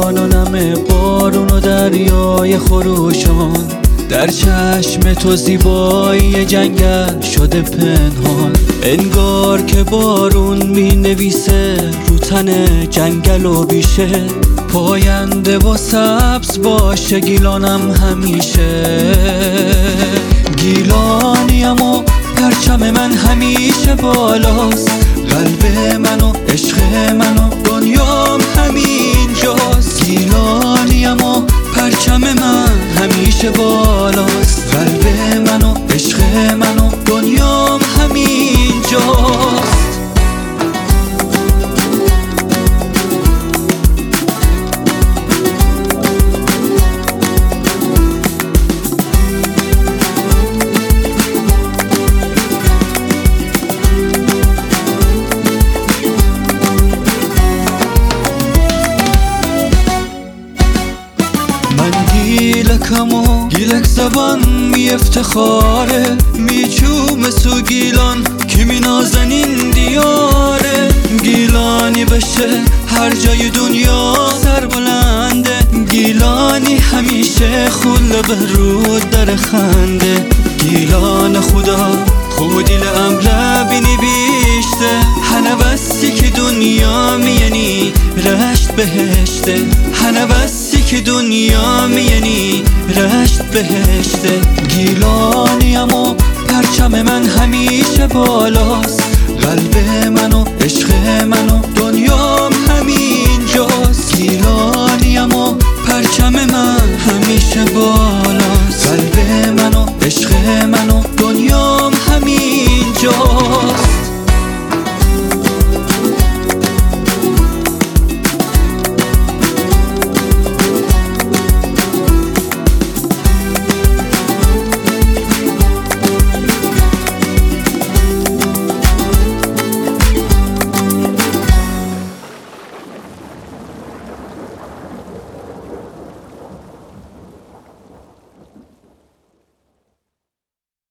گیلان و نم بارون و دریای خروشان، در چشم تو زیبایی جنگل شده پنهان. انگار که بارون می نویسه رو تن جنگل و بیشه، پاینده و سبز باشه گیلانم همیشه. گیلانیم و پرچم من همیشه بالاست، قلب من و عشق من و دنیام همینجاست. گیلانیم و پرچم من همیشه بالاست، قلب من و عشق من و دنیام همینجاست. گیلکم و گیلک زبان می افتخاره، می چوم سو گیلان که می نازنین دیاره. گیلانی بشه هر جای دنیا سر بلنده، گیلانی همیشه خل به رود در خنده. گیلان خدا خودی لعمله بینی بیشته، هنوستی که دنیا میینی رشت بهشته. هنوستی که دنیا میینی رشت بهشته. گیلانیم و پرچم من همیشه بالاست، قلب من و عشق من و دنیام همینجاست. گیلانیم و پرچم من همیشه بالاست، قلب من و عشق